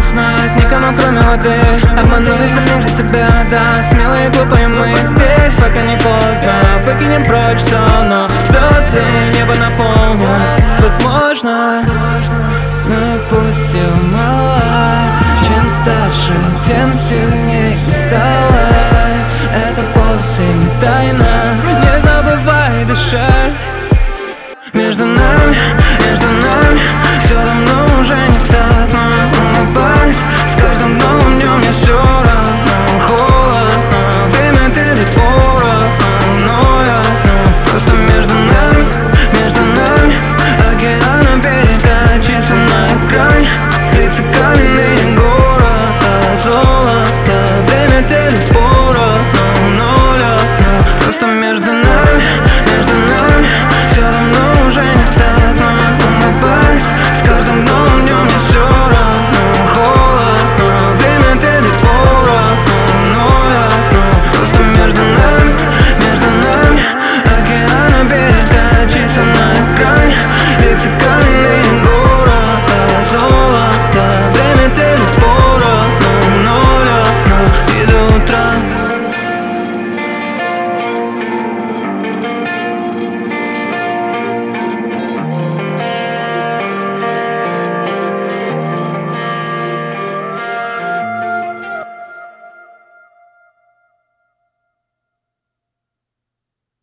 знать никому, кроме воды. Обманули самих же себя, да, смелые и глупые мы здесь, пока не поздно. Выкинем прочь все, но звезды небо наполнят. Возможно, но и пусть все мало. Чем старше, тем сильнее усталость. Это вовсе не тайна, не забывай дышать. Между нами все давно уже не так, но улыбаюсь с каждым новым днем, мне все равно холодно. Время ты пора, но я просто между нами океана берега, числа на экране, лица каменные города, золото. Время ты пора, но я просто между нами